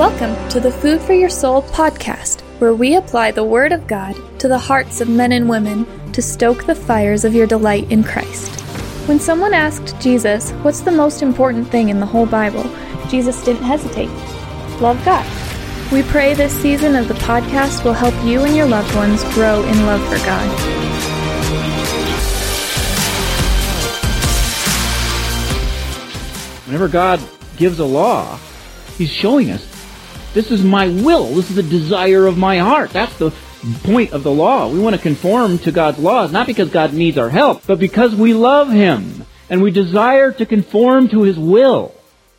Welcome to the Food for Your Soul podcast, where we apply the Word of God to the hearts of men and women to stoke the fires of your delight in Christ. When someone asked Jesus, "What's the most important thing in the whole Bible?" Jesus didn't hesitate. Love God. We pray this season of the podcast will help you and your loved ones grow in love for God. Whenever God gives a law, He's showing us, this is my will. This is the desire of my heart. That's the point of the law. We want to conform to God's laws, not because God needs our help, but because we love Him and we desire to conform to His will.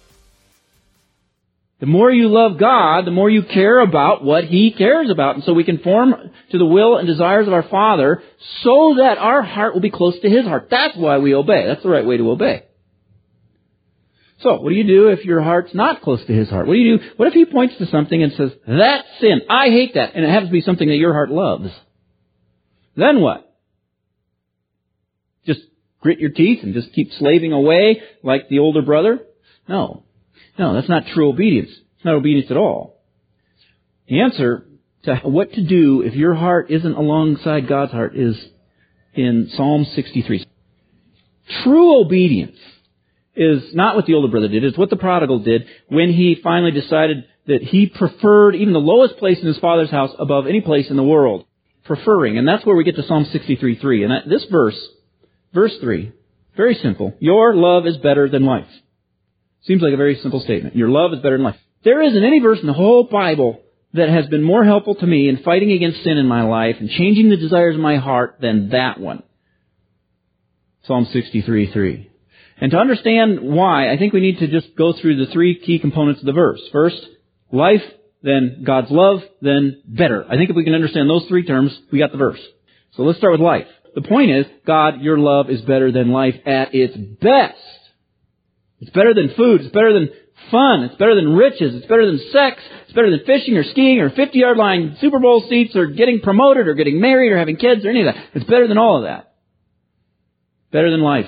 The more you love God, the more you care about what He cares about. And so we conform to the will and desires of our Father so that our heart will be close to His heart. That's why we obey. That's the right way to obey. So, what do you do if your heart's not close to His heart? What do you do? What if He points to something and says, that's sin, I hate that, and it happens to be something that your heart loves? Then what? Just grit your teeth and just keep slaving away like the older brother? No, that's not true obedience. It's not obedience at all. The answer to what to do if your heart isn't alongside God's heart is in Psalm 63. True obedience is not what the older brother did. It's what the prodigal did when he finally decided that he preferred even the lowest place in his father's house above any place in the world. Preferring. And that's where we get to Psalm 63:3. And this verse 3, very simple. Your love is better than life. Seems like a very simple statement. Your love is better than life. There isn't any verse in the whole Bible that has been more helpful to me in fighting against sin in my life and changing the desires of my heart than that one. Psalm 63:3. And to understand why, I think we need to just go through the three key components of the verse. First, life, then God's love, then better. I think if we can understand those three terms, we got the verse. So let's start with life. The point is, God, your love is better than life at its best. It's better than food. It's better than fun. It's better than riches. It's better than sex. It's better than fishing or skiing or 50-yard line Super Bowl seats or getting promoted or getting married or having kids or any of that. It's better than all of that. Better than life.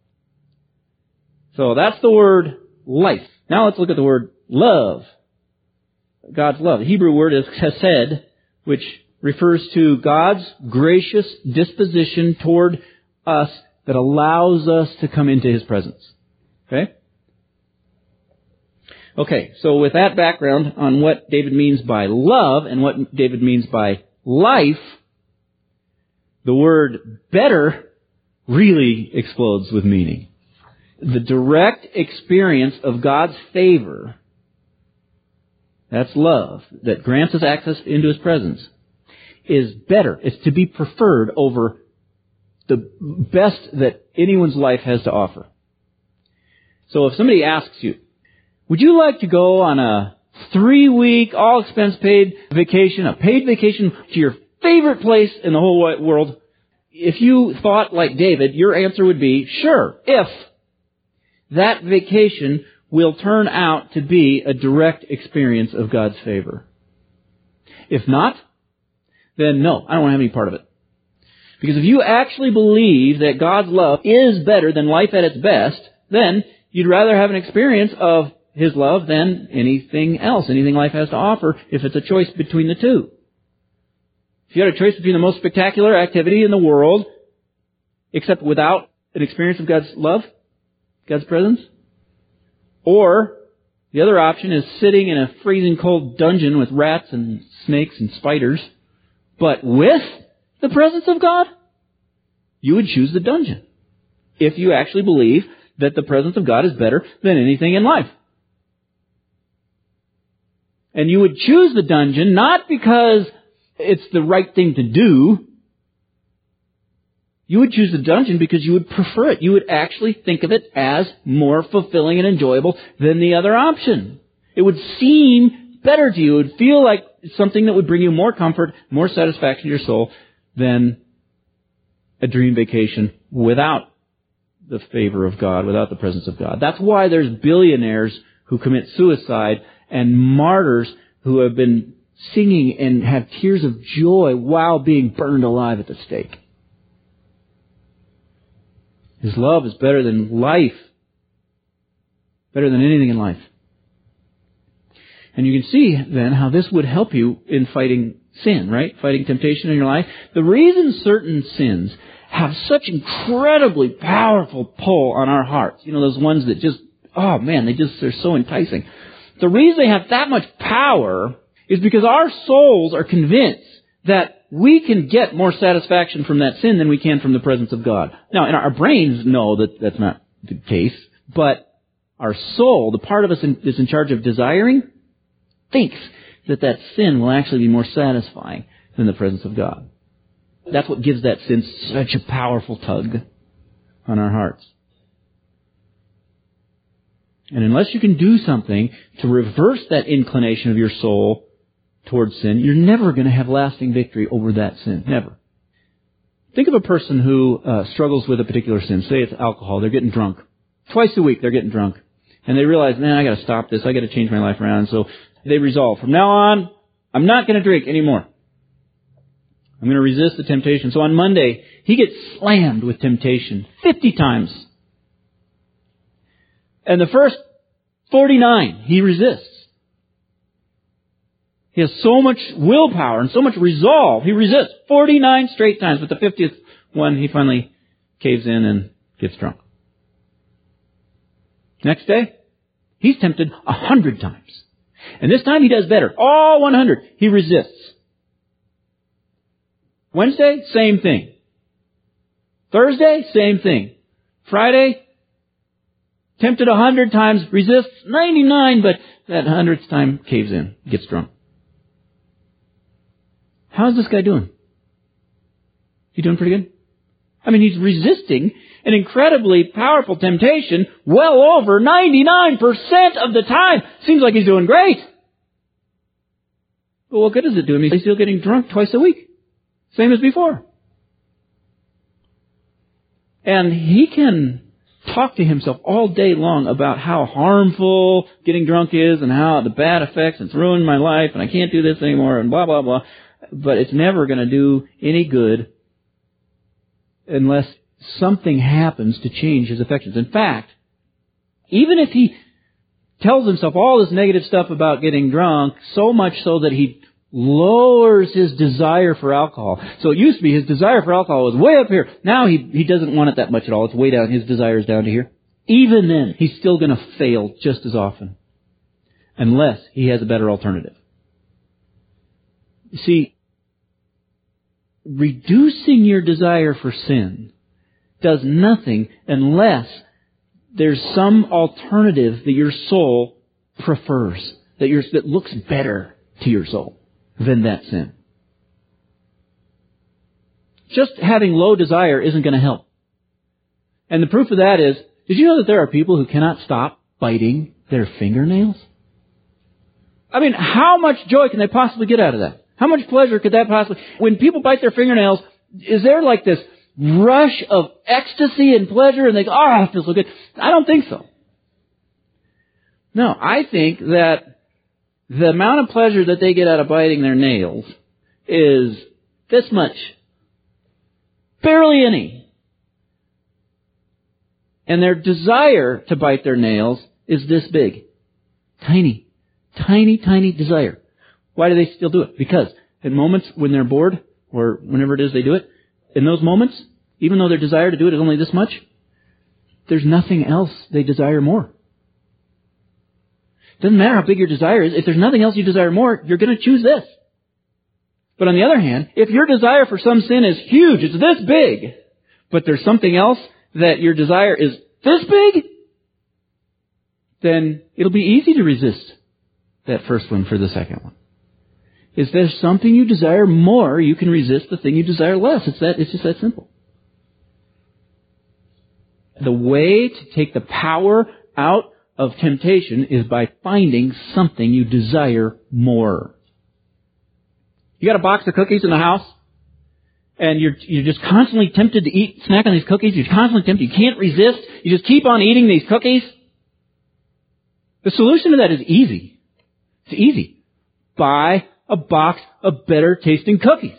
So that's the word life. Now let's look at the word love. God's love. The Hebrew word is chesed, which refers to God's gracious disposition toward us that allows us to come into His presence. Okay, so with that background on what David means by love and what David means by life, the word better really explodes with meaning. The direct experience of God's favor, that's love, that grants us access into His presence, is better. It's to be preferred over the best that anyone's life has to offer. So if somebody asks you, would you like to go on a 3-week, all-expense-paid vacation, a paid vacation to your favorite place in the whole wide world? If you thought like David, your answer would be, sure, if that vacation will turn out to be a direct experience of God's favor. If not, then no, I don't want to have any part of it. Because if you actually believe that God's love is better than life at its best, then you'd rather have an experience of His love than anything else, anything life has to offer, if it's a choice between the two. If you had a choice between the most spectacular activity in the world, except without an experience of God's love, God's presence, or the other option is sitting in a freezing cold dungeon with rats and snakes and spiders, but with the presence of God, you would choose the dungeon if you actually believe that the presence of God is better than anything in life. And you would choose the dungeon not because it's the right thing to do. You would choose the dungeon because you would prefer it. You would actually think of it as more fulfilling and enjoyable than the other option. It would seem better to you. It would feel like something that would bring you more comfort, more satisfaction to your soul than a dream vacation without the favor of God, without the presence of God. That's why there's billionaires who commit suicide and martyrs who have been singing and have tears of joy while being burned alive at the stake. His love is better than life. Better than anything in life. And you can see then how this would help you in fighting sin, right? Fighting temptation in your life. The reason certain sins have such incredibly powerful pull on our hearts, those ones that just, oh man, they're so enticing. The reason they have that much power is because our souls are convinced that we can get more satisfaction from that sin than we can from the presence of God. Now, and our brains know that that's not the case, but our soul, the part of us that's in charge of desiring, thinks that sin will actually be more satisfying than the presence of God. That's what gives that sin such a powerful tug on our hearts. And unless you can do something to reverse that inclination of your soul towards sin, you're never going to have lasting victory over that sin. Never. Think of a person who struggles with a particular sin. Say it's alcohol. They're getting drunk. Twice a week they're getting drunk. And they realize, man, I got to stop this. I got to change my life around. So they resolve, from now on, I'm not going to drink anymore. I'm going to resist the temptation. So on Monday, he gets slammed with temptation 50 times. And the first 49, he resists. He has so much willpower and so much resolve. He resists 49 straight times. But the 50th one, he finally caves in and gets drunk. Next day, he's tempted 100 times. And this time he does better. All 100. He resists. Wednesday, same thing. Thursday, same thing. Friday, tempted 100 times, resists 99, but that 100th time caves in, gets drunk. How's this guy doing? He doing pretty good? I mean, he's resisting an incredibly powerful temptation well over 99% of the time. Seems like he's doing great. But what good does it do him? He's still getting drunk twice a week. Same as before. And he can talk to himself all day long about how harmful getting drunk is and how the bad effects, it's ruined my life and I can't do this anymore and blah, blah, blah. But it's never going to do any good unless something happens to change his affections. In fact, even if he tells himself all this negative stuff about getting drunk, so much so that he lowers his desire for alcohol. So it used to be his desire for alcohol was way up here. Now he doesn't want it that much at all. It's way down. His desire is down to here. Even then, he's still going to fail just as often. Unless he has a better alternative. You see, reducing your desire for sin does nothing unless there's some alternative that your soul prefers, that looks better to your soul than that sin. Just having low desire isn't going to help. And the proof of that is, did you know that there are people who cannot stop biting their fingernails? I mean, how much joy can they possibly get out of that? How much pleasure could that possibly... When people bite their fingernails, is there like this rush of ecstasy and pleasure and they go, oh, it feels so good? I don't think so. No, I think that the amount of pleasure that they get out of biting their nails is this much. Barely any. And their desire to bite their nails is this big. Tiny, tiny, tiny desire. Why do they still do it? Because in moments when they're bored, or whenever it is they do it, in those moments, even though their desire to do it is only this much, there's nothing else they desire more. Doesn't matter how big your desire is. If there's nothing else you desire more, you're going to choose this. But on the other hand, if your desire for some sin is huge, it's this big, but there's something else that your desire is this big, then it'll be easy to resist that first one for the second one. If there's something you desire more, you can resist the thing you desire less. It's just that simple. The way to take the power out of temptation is by finding something you desire more. You got a box of cookies in the house, and you're just constantly tempted to snack on these cookies. You're constantly tempted. You can't resist. You just keep on eating these cookies. The solution to that is easy. It's easy. Buy a box of better tasting cookies.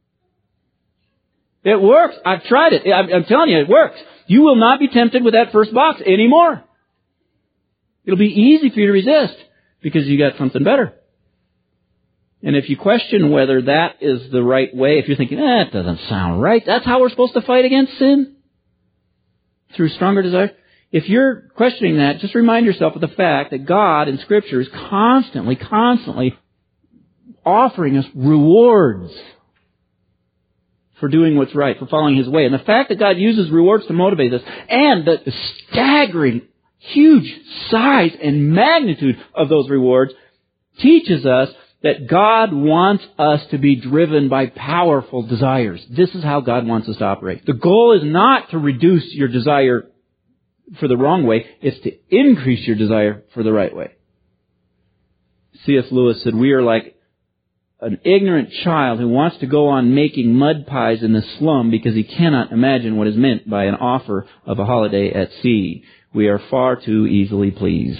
It works. I've tried it. I'm telling you, it works. You will not be tempted with that first box anymore. It'll be easy for you to resist because you got something better. And if you question whether that is the right way, if you're thinking, that doesn't sound right, that's how we're supposed to fight against sin? Through stronger desire? If you're questioning that, just remind yourself of the fact that God in Scripture is constantly offering us rewards for doing what's right, for following His way. And the fact that God uses rewards to motivate us, and the staggering, huge size and magnitude of those rewards, teaches us that God wants us to be driven by powerful desires. This is how God wants us to operate. The goal is not to reduce your desire for the wrong way. It's to increase your desire for the right way. C.S. Lewis said, we are like an ignorant child who wants to go on making mud pies in the slum because he cannot imagine what is meant by an offer of a holiday at sea. We are far too easily pleased.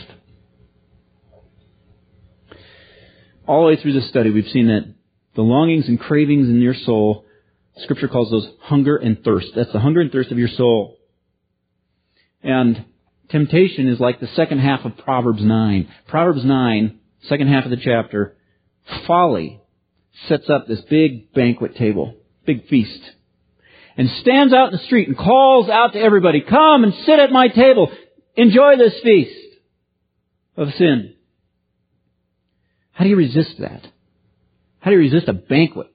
All the way through this study, we've seen that the longings and cravings in your soul, Scripture calls those hunger and thirst. That's the hunger and thirst of your soul. And temptation is like the second half of Proverbs 9. Proverbs 9, second half of the chapter, folly sets up this big banquet table, big feast, and stands out in the street and calls out to everybody, come and sit at my table, enjoy this feast of sin. How do you resist that? How do you resist a banquet?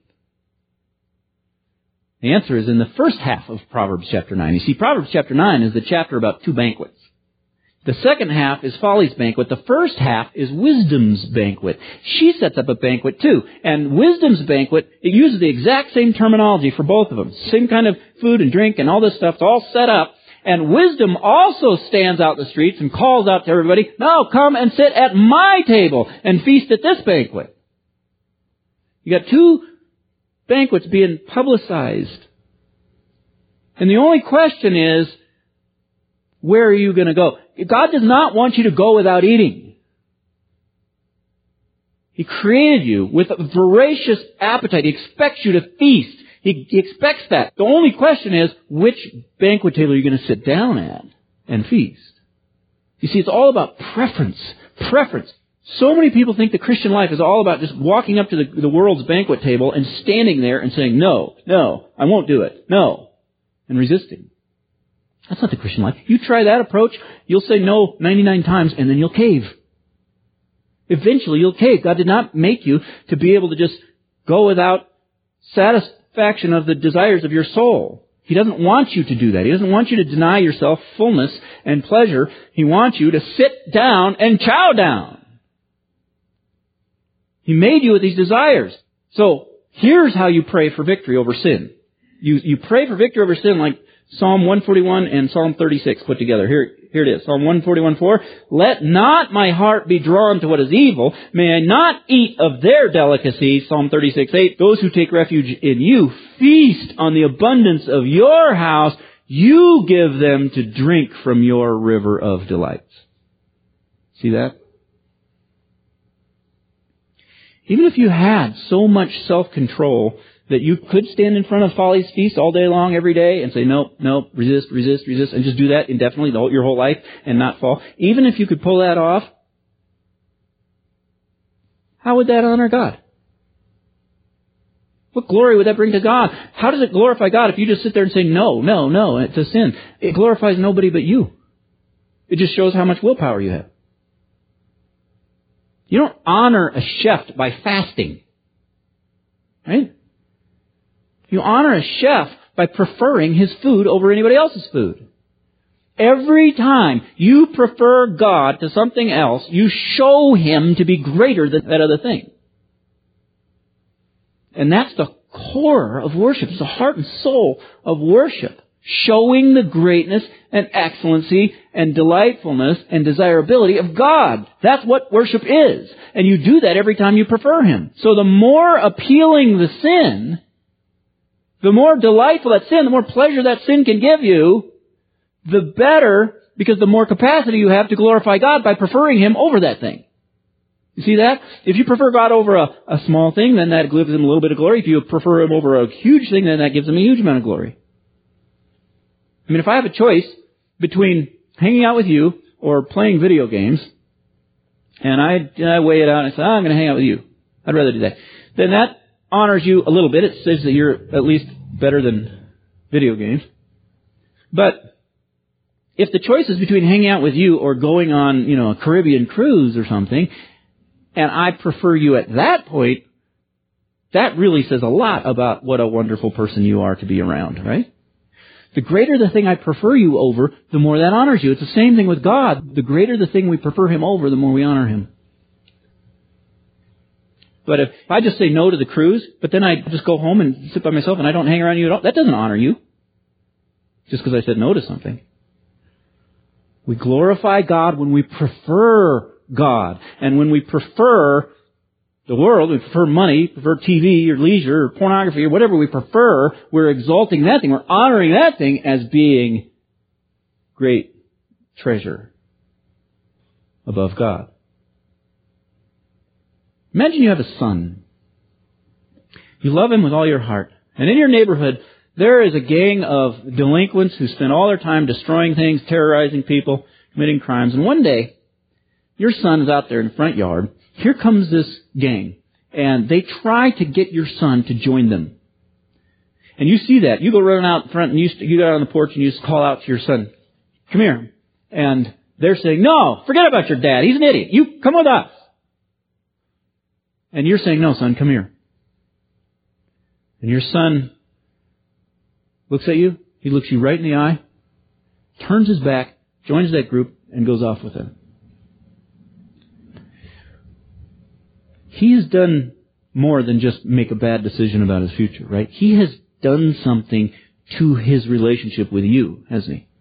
The answer is in the first half of Proverbs chapter 9. You see, Proverbs chapter 9 is the chapter about two banquets. The second half is folly's banquet. The first half is wisdom's banquet. She sets up a banquet too. And wisdom's banquet, it uses the exact same terminology for both of them. Same kind of food and drink and all this stuff. It's all set up. And wisdom also stands out in the streets and calls out to everybody, no, come and sit at my table and feast at this banquet. You got two banquets being publicized. And the only question is, where are you going to go? God does not want you to go without eating. He created you with a voracious appetite. He expects you to feast. He expects that. The only question is, which banquet table are you going to sit down at and feast? You see, it's all about preference. Preference. So many people think the Christian life is all about just walking up to the world's banquet table and standing there and saying, no, I won't do it. No. And resisting. That's not the Christian life. You try that approach, you'll say no 99 times and then you'll cave. Eventually you'll cave. God did not make you to be able to just go without satisfaction of the desires of your soul. He doesn't want you to do that. He doesn't want you to deny yourself fullness and pleasure. He wants you to sit down and chow down. He made you with these desires. So here's how you pray for victory over sin. You pray for victory over sin like Psalm 141 and Psalm 36 put together. Here it is. Psalm 141:4. Let not my heart be drawn to what is evil. May I not eat of their delicacies. Psalm 36:8. Those who take refuge in you feast on the abundance of your house. You give them to drink from your river of delights. See that? Even if you had so much self-control that you could stand in front of folly's feast all day long, every day, and say, no, resist, and just do that indefinitely your whole life and not fall. Even if you could pull that off, how would that honor God? What glory would that bring to God? How does it glorify God if you just sit there and say, no, to sin? It glorifies nobody but you. It just shows how much willpower you have. You don't honor a chef by fasting. Right? You honor a chef by preferring his food over anybody else's food. Every time you prefer God to something else, you show Him to be greater than that other thing. And that's the core of worship. It's the heart and soul of worship. Showing the greatness and excellency and delightfulness and desirability of God. That's what worship is. And you do that every time you prefer Him. So the more appealing the sin, the more delightful that sin, the more pleasure that sin can give you, the better, because the more capacity you have to glorify God by preferring Him over that thing. You see that? If you prefer God over a small thing, then that gives Him a little bit of glory. If you prefer Him over a huge thing, then that gives Him a huge amount of glory. I mean, if I have a choice between hanging out with you or playing video games, and I weigh it out and I say, I'm going to hang out with you. I'd rather do that. Then that honors you a little bit. It says that you're at least better than video games. But if the choice is between hanging out with you or going on, a Caribbean cruise or something, and I prefer you at that point, that really says a lot about what a wonderful person you are to be around, right? The greater the thing I prefer you over, the more that honors you. It's the same thing with God. The greater the thing we prefer Him over, the more we honor Him. But if I just say no to the cruise, but then I just go home and sit by myself and I don't hang around you at all, that doesn't honor you. Just because I said no to something. We glorify God when we prefer God. And when we prefer the world, we prefer money, prefer TV or leisure or pornography or whatever we prefer, we're exalting that thing. We're honoring that thing as being great treasure above God. Imagine you have a son. You love him with all your heart. And in your neighborhood, there is a gang of delinquents who spend all their time destroying things, terrorizing people, committing crimes. And one day, your son is out there in the front yard. Here comes this gang. And they try to get your son to join them. And you see that. You go running out in front and you go out on the porch and you just call out to your son, come here. And they're saying, no, forget about your dad. He's an idiot. You come with us. And you're saying, no, son, come here. And your son looks at you. He looks you right in the eye, turns his back, joins that group, and goes off with them. He has done more than just make a bad decision about his future, right? He has done something to his relationship with you, hasn't he?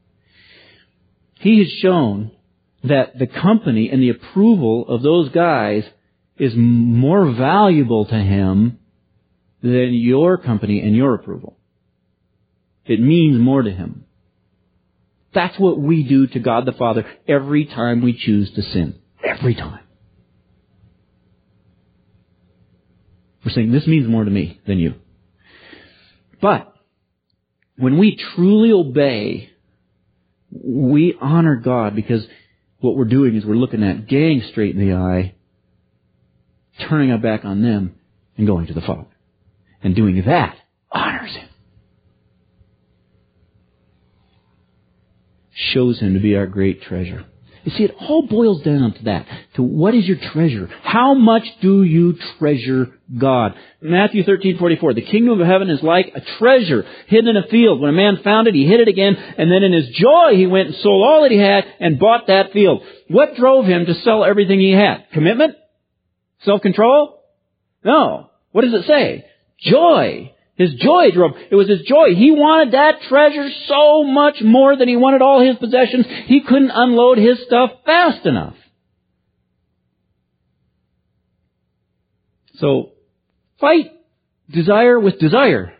He has shown that the company and the approval of those guys is more valuable to him than your company and your approval. It means more to him. That's what we do to God the Father every time we choose to sin. Every time. We're saying, this means more to me than you. But when we truly obey, we honor God because what we're doing is we're looking at gang straight in the eye, turning our back on them, and going to the Father. And doing that honors Him. Shows Him to be our great treasure. You see, it all boils down to that. To what is your treasure? How much do you treasure God? Matthew 13:44. The kingdom of heaven is like a treasure hidden in a field. When a man found it, he hid it again, and then in his joy he went and sold all that he had and bought that field. What drove him to sell everything he had? Commitment? Self-control? No. What does it say? Joy. His joy drove. It was his joy. He wanted that treasure so much more than he wanted all his possessions. He couldn't unload his stuff fast enough. So, fight desire with desire.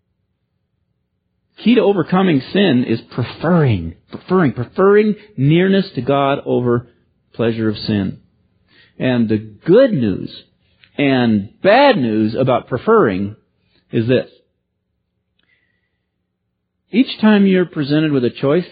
Key to overcoming sin is preferring nearness to God over pleasure of sin. And the good news and bad news about preferring is this. Each time you're presented with a choice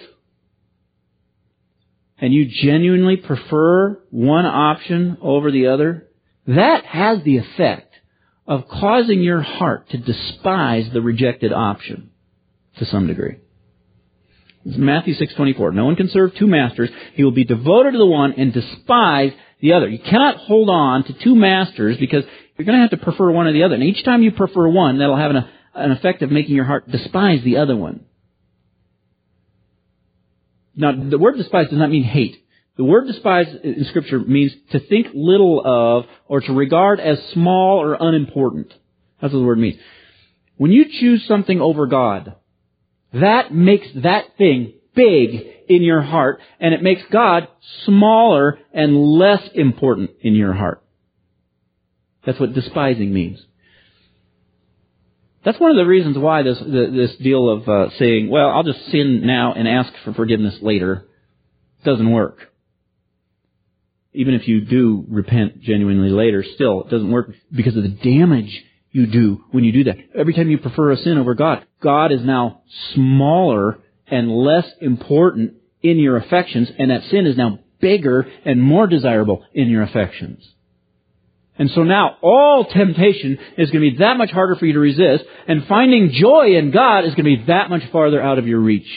and you genuinely prefer one option over the other, that has the effect of causing your heart to despise the rejected option to some degree. It's Matthew 6:24. No one can serve two masters. He will be devoted to the one and despise the other. You cannot hold on to two masters because you're going to have to prefer one or the other. And each time you prefer one, that'll have an effect of making your heart despise the other one. Now, the word despise does not mean hate. The word despise in Scripture means to think little of or to regard as small or unimportant. That's what the word means. When you choose something over God, that makes that thing big in your heart, and it makes God smaller and less important in your heart. That's what despising means. That's one of the reasons why this deal of saying, well, I'll just sin now and ask for forgiveness later, doesn't work. Even if you do repent genuinely later, still, it doesn't work because of the damage you do when you do that. Every time you prefer a sin over God, God is now smaller and less important in your affections, and that sin is now bigger and more desirable in your affections. And so now all temptation is going to be that much harder for you to resist, and finding joy in God is going to be that much farther out of your reach.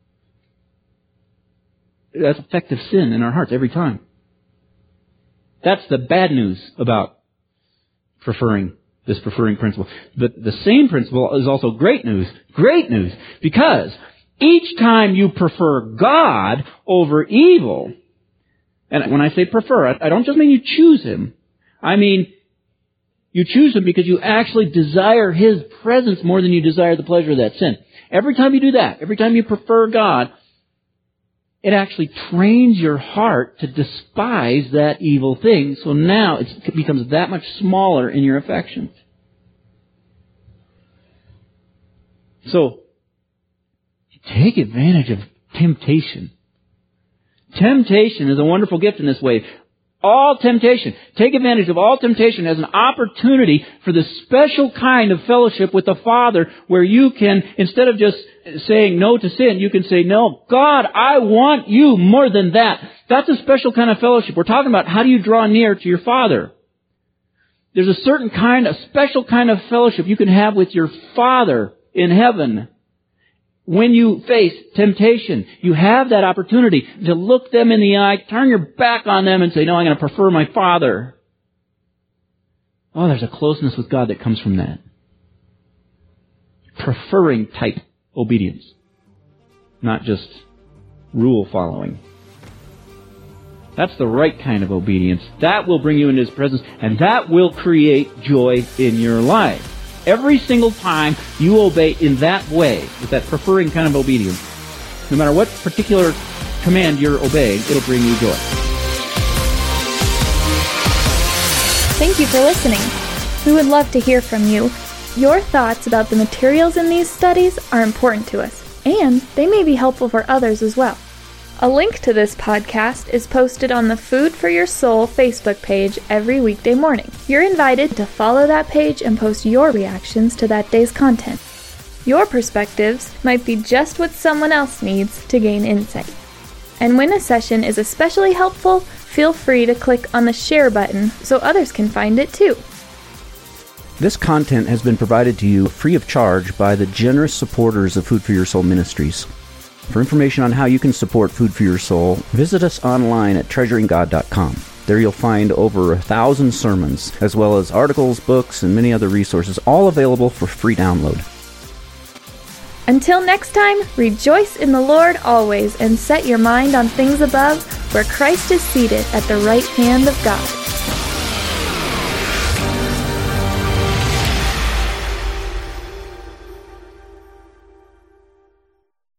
That's effective sin in our hearts every time. That's the bad news about preferring principle. But the same principle is also great news. Great news. Because each time you prefer God over evil, and when I say prefer, I don't just mean you choose Him. I mean, you choose Him because you actually desire His presence more than you desire the pleasure of that sin. Every time you do that, every time you prefer God, it actually trains your heart to despise that evil thing. So now it becomes that much smaller in your affections. So, take advantage of temptation. Temptation is a wonderful gift in this way. All temptation. Take advantage of all temptation as an opportunity for the special kind of fellowship with the Father where you can, instead of just saying no to sin, you can say, no, God, I want you more than that. That's a special kind of fellowship. We're talking about how do you draw near to your Father. There's a special kind of fellowship you can have with your Father in heaven. When you face temptation, you have that opportunity to look them in the eye, turn your back on them and say, no, I'm going to prefer my Father. Oh, there's a closeness with God that comes from that. Preferring type obedience. Not just rule following. That's the right kind of obedience. That will bring you into His presence, and that will create joy in your life. Every single time you obey in that way, with that preferring kind of obedience, no matter what particular command you're obeying, it'll bring you joy. Thank you for listening. We would love to hear from you. Your thoughts about the materials in these studies are important to us, and they may be helpful for others as well. A link to this podcast is posted on the Food for Your Soul Facebook page every weekday morning. You're invited to follow that page and post your reactions to that day's content. Your perspectives might be just what someone else needs to gain insight. And when a session is especially helpful, feel free to click on the share button so others can find it too. This content has been provided to you free of charge by the generous supporters of Food for Your Soul Ministries. For information on how you can support Food for Your Soul, visit us online at treasuringgod.com. There you'll find over 1,000 sermons, as well as articles, books, and many other resources, all available for free download. Until next time, rejoice in the Lord always and set your mind on things above, where Christ is seated at the right hand of God.